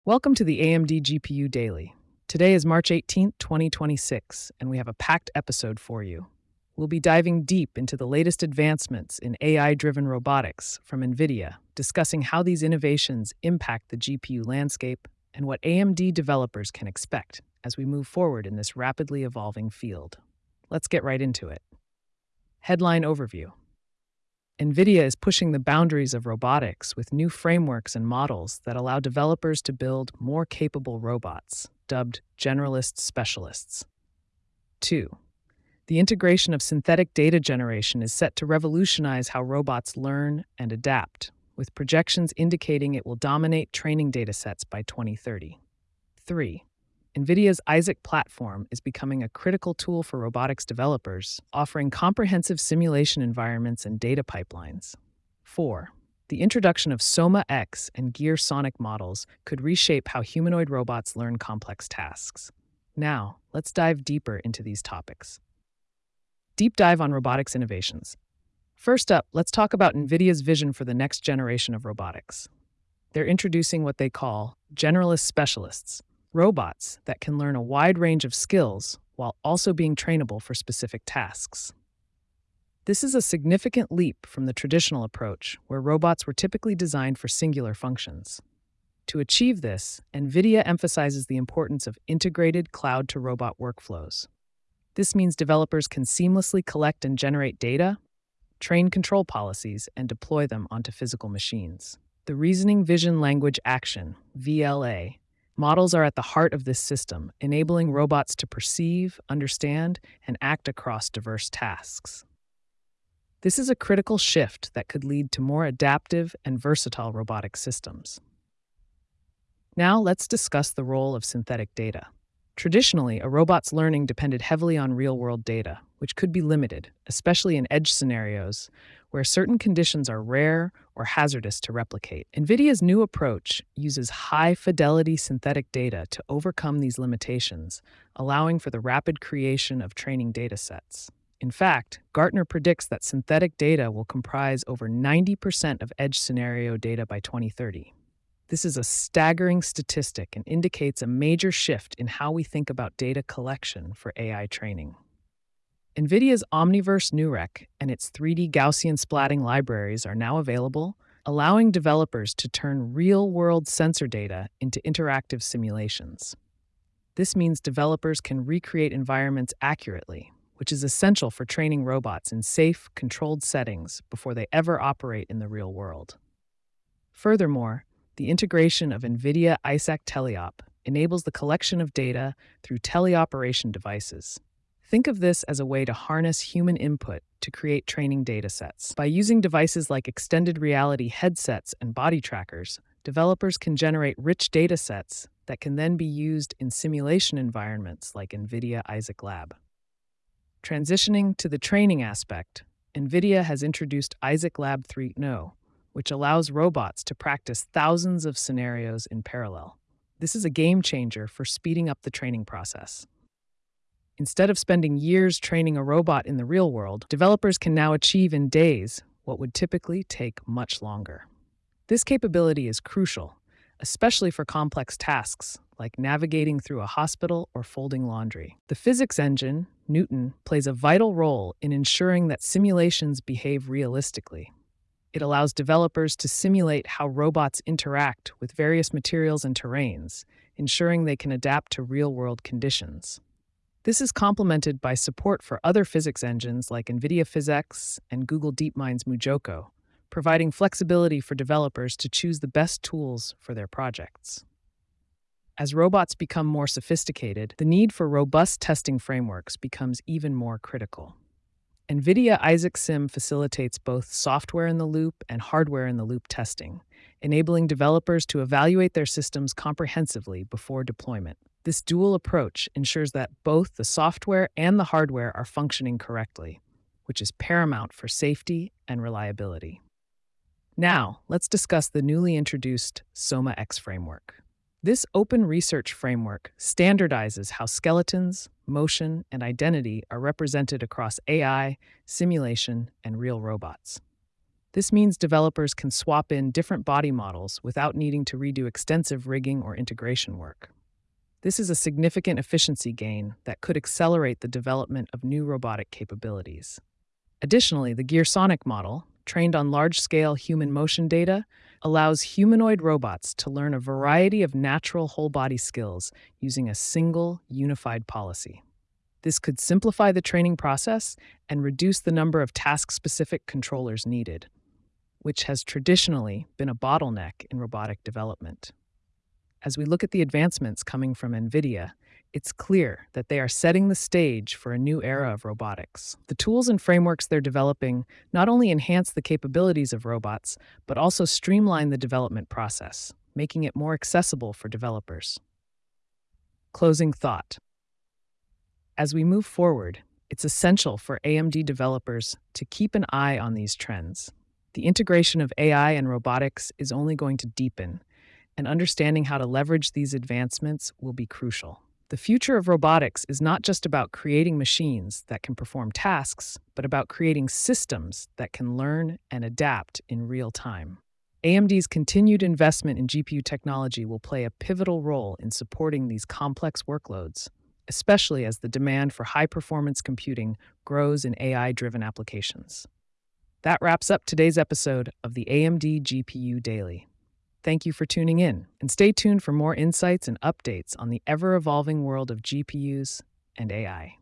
Welcome to the AMD GPU Daily. Today is March 18th, 2026, and we have a packed episode for you. We'll be diving deep into the latest advancements in AI driven robotics from NVIDIA, discussing how these innovations impact the GPU landscape and what AMD developers can expect as we move forward in this rapidly evolving field. Let's get right into it. Headline Overview: NVIDIA is pushing the boundaries of robotics with new frameworks and models that allow developers to build more capable robots, dubbed generalist specialists. 2. The integration of synthetic data generation is set to revolutionize how robots learn and adapt, with projections indicating it will dominate training datasets by 2030. 3. NVIDIA's Isaac platform is becoming a critical tool for robotics developers, offering comprehensive simulation environments and data pipelines. 4. The introduction of Soma X and Gear Sonic models could reshape how humanoid robots learn complex tasks. Now, let's dive deeper into these topics. Deep dive on robotics innovations. First up, let's talk about NVIDIA's vision for the next generation of robotics. They're introducing what they call generalist specialists, robots that can learn a wide range of skills while also being trainable for specific tasks. This is a significant leap from the traditional approach, where robots were typically designed for singular functions. To achieve this, NVIDIA emphasizes the importance of integrated cloud-to-robot workflows. This means developers can seamlessly collect and generate data, train control policies, and deploy them onto physical machines. The Reasoning Vision Language Action, VLA, models are at the heart of this system, enabling robots to perceive, understand, and act across diverse tasks. This is a critical shift that could lead to more adaptive and versatile robotic systems. Now let's discuss the role of synthetic data. Traditionally, a robot's learning depended heavily on real-world data, which could be limited, especially in edge scenarios where certain conditions are rare or hazardous to replicate. NVIDIA's new approach uses high-fidelity synthetic data to overcome these limitations, allowing for the rapid creation of training datasets. In fact, Gartner predicts that synthetic data will comprise over 90% of edge scenario data by 2030. This is a staggering statistic and indicates a major shift in how we think about data collection for AI training. NVIDIA's Omniverse NeuRec and its 3D Gaussian splatting libraries are now available, allowing developers to turn real-world sensor data into interactive simulations. This means developers can recreate environments accurately, which is essential for training robots in safe, controlled settings before they ever operate in the real world. Furthermore, the integration of NVIDIA Isaac Teleop enables the collection of data through teleoperation devices. Think of this as a way to harness human input to create training datasets. By using devices like extended reality headsets and body trackers, developers can generate rich datasets that can then be used in simulation environments like NVIDIA Isaac Lab. Transitioning to the training aspect, NVIDIA has introduced Isaac Lab 3.0, which allows robots to practice thousands of scenarios in parallel. This is a game changer for speeding up the training process. Instead of spending years training a robot in the real world, developers can now achieve in days what would typically take much longer. This capability is crucial, especially for complex tasks like navigating through a hospital or folding laundry. The physics engine, Newton, plays a vital role in ensuring that simulations behave realistically. It allows developers to simulate how robots interact with various materials and terrains, ensuring they can adapt to real-world conditions. This is complemented by support for other physics engines like NVIDIA PhysX and Google DeepMind's MuJoCo, providing flexibility for developers to choose the best tools for their projects. As robots become more sophisticated, the need for robust testing frameworks becomes even more critical. NVIDIA Isaac Sim facilitates both software-in-the-loop and hardware-in-the-loop testing, enabling developers to evaluate their systems comprehensively before deployment. This dual approach ensures that both the software and the hardware are functioning correctly, which is paramount for safety and reliability. Now, let's discuss the newly introduced Soma X framework. This open research framework standardizes how skeletons, motion, and identity are represented across AI, simulation, and real robots. This means developers can swap in different body models without needing to redo extensive rigging or integration work. This is a significant efficiency gain that could accelerate the development of new robotic capabilities. Additionally, the Gearsonic model, trained on large-scale human motion data, allows humanoid robots to learn a variety of natural whole-body skills using a single, unified policy. This could simplify the training process and reduce the number of task-specific controllers needed, which has traditionally been a bottleneck in robotic development. As we look at the advancements coming from NVIDIA, it's clear that they are setting the stage for a new era of robotics. The tools and frameworks they're developing not only enhance the capabilities of robots, but also streamline the development process, making it more accessible for developers. Closing thought. As we move forward, it's essential for AMD developers to keep an eye on these trends. The integration of AI and robotics is only going to deepen, and understanding how to leverage these advancements will be crucial. The future of robotics is not just about creating machines that can perform tasks, but about creating systems that can learn and adapt in real time. AMD's continued investment in GPU technology will play a pivotal role in supporting these complex workloads, especially as the demand for high-performance computing grows in AI-driven applications. That wraps up today's episode of the AMD GPU Daily. Thank you for tuning in, and stay tuned for more insights and updates on the ever-evolving world of GPUs and AI.